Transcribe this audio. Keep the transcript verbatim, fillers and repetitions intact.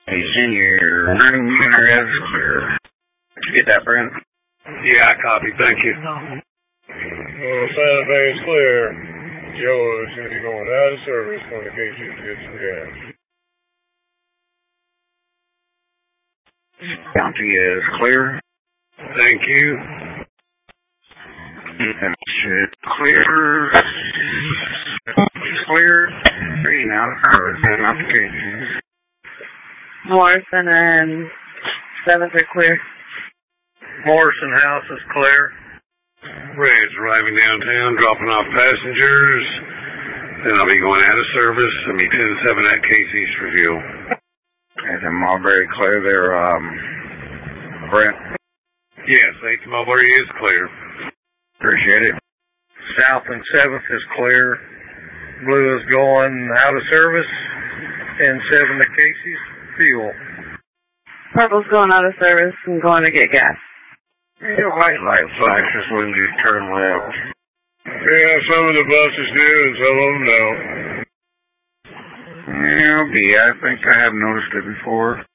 He's in your room, unit is clear. Did you get that, Brent? Yeah, I copy. Thank you. Well, Santa Fe is clear. Joe is going to be going out of service when the K C gets some gas. County is clear. Thank you. And should clear. Clear. Three now. And applications. Morrison and seventh are clear. Morrison House is clear. Red's arriving downtown, dropping off passengers. Then I'll be going out of service. I'll be ten seven at Casey's for fuel. And then Mulberry clear there, um, Brent. Yes, eighth Mulberry is clear. Appreciate it. South and seventh is clear. Blue is going out of service. And seven to Casey's fuel. Purple's going out of service and going to get gas. Your white light flashes when you turn left. Yeah, some of the buses do and some of them don't. Yeah, be. I think I have noticed it before.